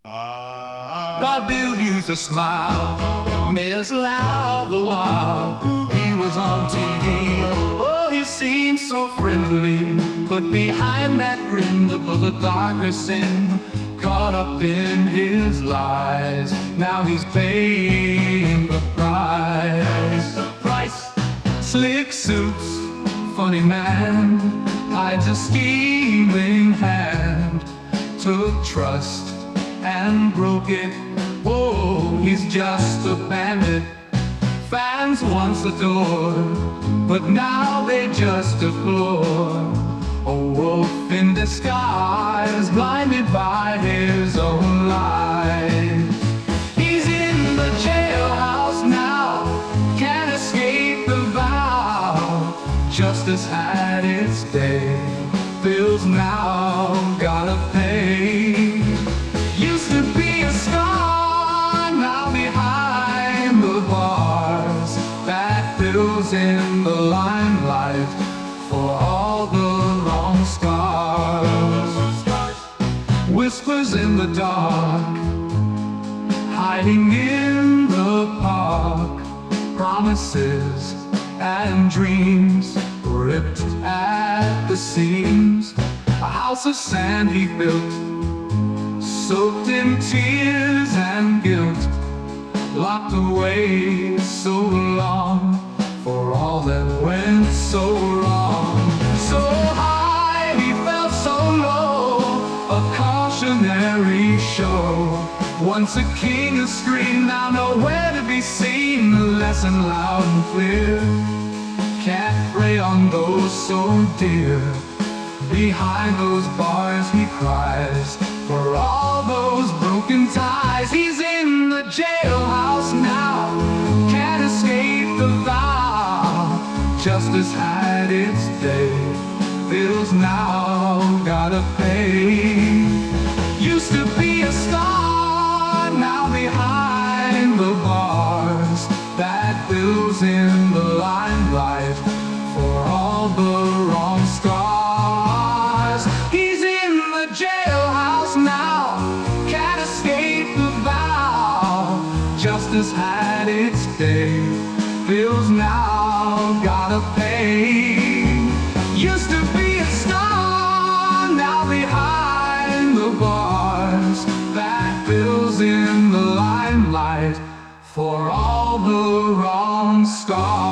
God Bill used to smile, made us laugh a while. He was on TV, oh, he seemed so friendly. But behind that grin, the bullet darkness in, caught up in his lies. Now he's paying the price. Slick suits, funny man, hides a scheming hand. Took trust and broke it. Whoa, he's just a bandit. Fans once adored, but now they just deplore. A wolf in disguise, blinded by his own lies. He's in the jailhouse now, can't escape the vow. Justice had its day, bills now gotta pay. Used to be a star, now behind the bars. Bad Bill's in the limelight for all the wrong scars. Whispers in the dark, hiding in the park. Promises and dreams ripped at the seams. A house of sand he built, soaked in tears and guilt. Locked away so long for all that went so wrong. So high he felt so low, a cautionary show. Once a king of screen, now nowhere to be seen. The lesson loud and clear, can't prey on those so dear. Behind those bars he cries for all those broken ties. He's in the jailhouse now, can't escape the vow. Justice had its day, bills now gotta pay. Used to be a star, now behind the bars. Bad Bill's in the limelight for all the wrong scars. He's in the jailhouse now, can't escape the vow. Justice had its day, bills now gotta pay. Used to be a star, now behind the bars. Bad Bill's in the limelight for all the wrong scars.